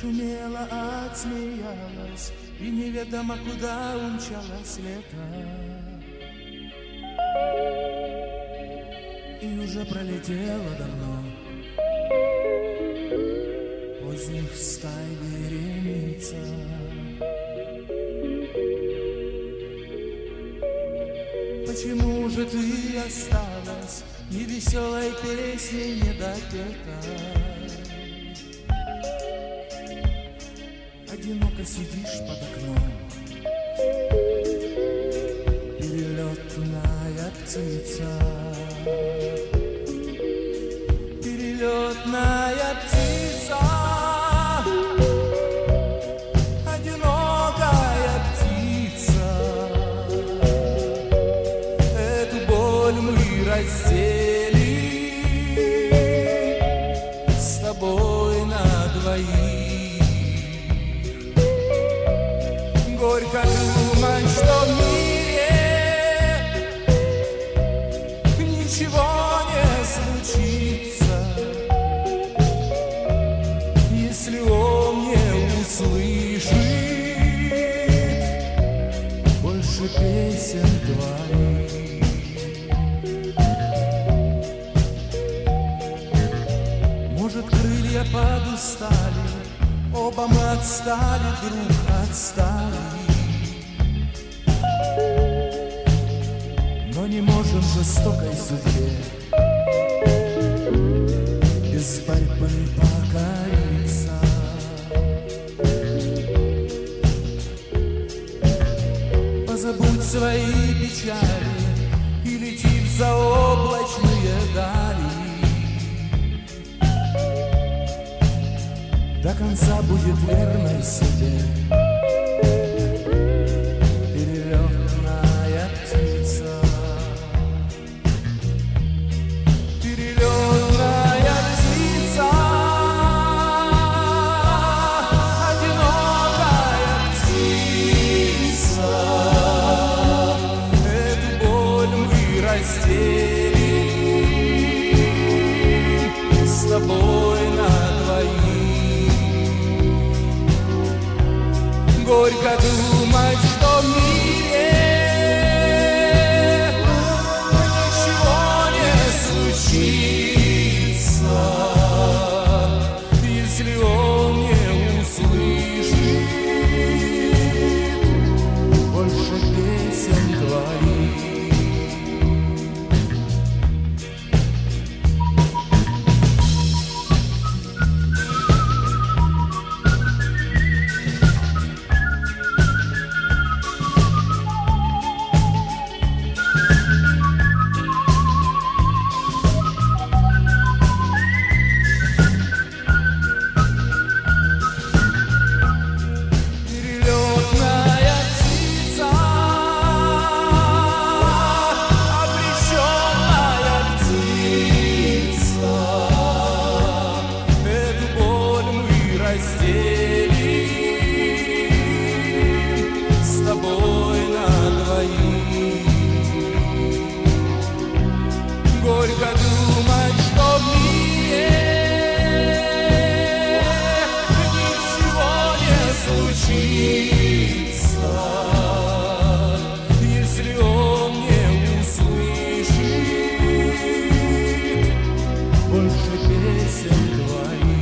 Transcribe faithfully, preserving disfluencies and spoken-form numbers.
Нашумела, отсмеялась, и неведомо куда умчалась лето. И уже пролетело давно поздних стай вереница. Почему же ты осталась, ни веселой песни не допетай? Одиноко сидишь под окном, перелетная птица, перелетная птица, одинокая птица. Эту боль мы разделим с тобой на двоих. Горько думать, что в мире ничего не случится, если он не услышит больше песен твоих. Может, крылья подустали, оба мы отстали, друг отстали, но не можем жестокой судьбе без борьбы покориться. Позабудь свои печали и лети в заоблачные дали. До конца будет верной себе перелетная птица, перелетная птица, одинокая птица. Эту боль мы разделим с тобой на двоих. Горько думать, что в мире ничего не случится, если он не услышит больше песен твоих. Разделим с тобой на двоих. Горько думать, что в мире ничего не случится, если он не услышит больше песен твоих.